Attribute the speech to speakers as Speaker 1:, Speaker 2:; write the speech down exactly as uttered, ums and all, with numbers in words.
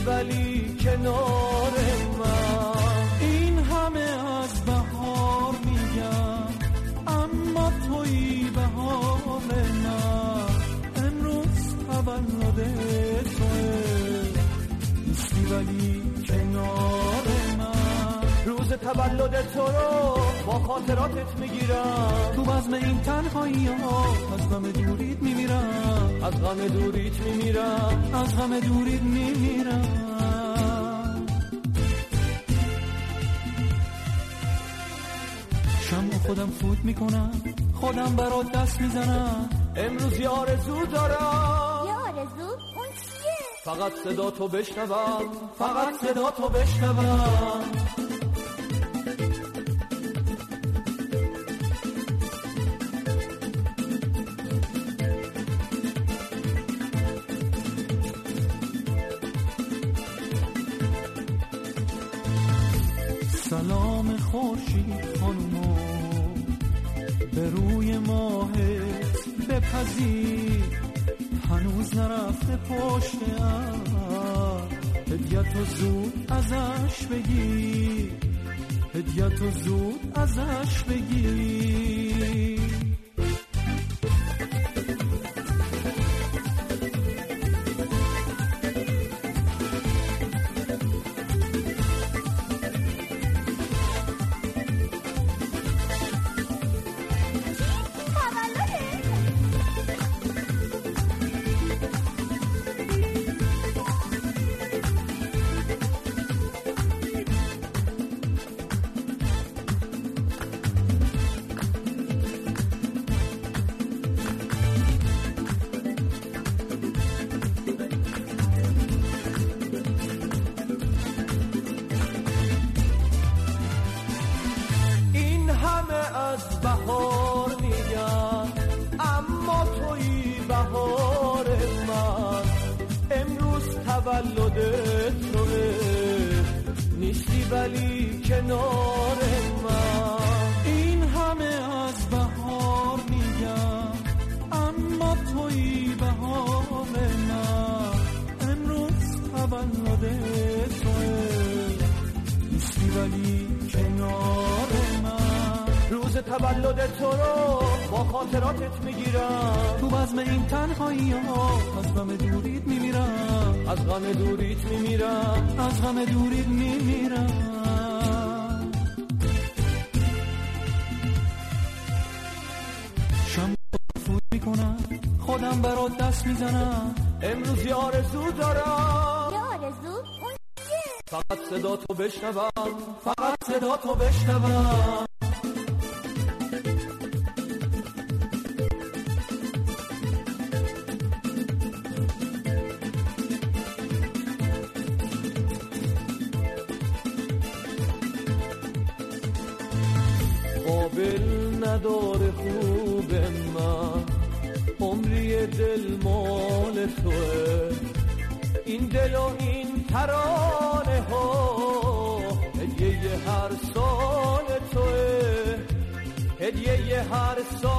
Speaker 1: ولی کنار من.
Speaker 2: این همه از بهار میگم اما تویی بهار من. امروز تولد توه نیستی ولی کنار من.
Speaker 1: روز تولد تو رو با خاطراتت میگیرم،
Speaker 2: تو بزم این تنهایی ها از غم دوریت میمیرم،
Speaker 1: از غم دوریت میمیرم،
Speaker 2: از غم دوریت میمیرم. شمع خودم فوت میکنم، خودم برات دست میزنم.
Speaker 1: امروز یه آرزو دارم.
Speaker 3: یه آرزو؟ اون چیه؟
Speaker 1: فقط صدا تو بشنوم، فقط صدا تو بشنوم.
Speaker 2: سلام خورشید خانومو به روی ماهت بپذیر، هنوز نرفته پشتم، هدیه‌تو زود ازش بگیر، هدیه‌تو زود ازش بگیر.
Speaker 1: بهار میگم اما تویی بهار من. امروز تولد توه نیستی ولی کنار من.
Speaker 2: این همه از بهار میگم اما تویی بهار من. امروز تولد توه نیستی ولی کنار من.
Speaker 1: روز تولد تو رو با خاطراتت میگیرم،
Speaker 2: تو بزم این تنهایی ها از غم دوریت میمیرم،
Speaker 1: از غم دوریت میمیرم،
Speaker 2: از غم دوریت میمیرم. شم فوت میکنم، خودم برات دست میزنم.
Speaker 1: امروز یه آرزو دارم.
Speaker 3: یه آرزو؟ اون چیه؟
Speaker 1: فقط صدا تو بشنوم، فقط صدا تو بشنوم. قابل نداره خوب من، عمری دل مال توه. این دل و این ترانه ها هدیه هر سال توه، هدیه هر سال